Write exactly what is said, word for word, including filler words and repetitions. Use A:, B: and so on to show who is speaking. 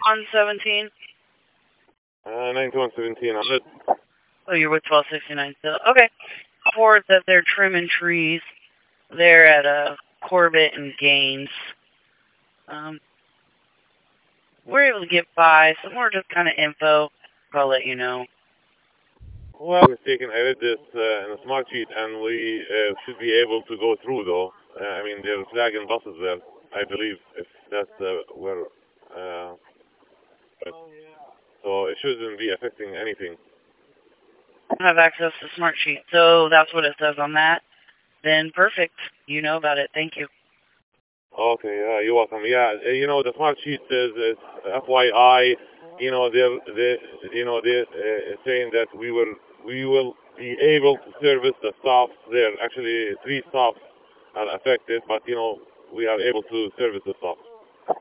A: one seventeen.
B: Uh, ninety-one seventeen. I'm good.
A: Oh, you're with twelve sixty-nine still. Okay. Report that they're trimming trees. They're at uh, Corbett and Gaines. Um, we're able to get by, some more just kind of info. I'll let you know.
B: Well, mistaken. I read this uh, in a smart sheet, and we uh, should be able to go through, though. Uh, I mean, they're flagging buses there, I believe, if that's uh, where... Uh, so it shouldn't be affecting anything.
A: I have access to smart sheet, so that's what it says on that. Then perfect. You know about it. Thank you.
B: Okay, yeah, you're welcome. Yeah, uh, you know, the smart sheet says it's F Y I. You know, they're, they, you know, they're uh, saying that we will, we will be able to service the stops there. Actually, three stops are affected, but you know, we are able to service the stops.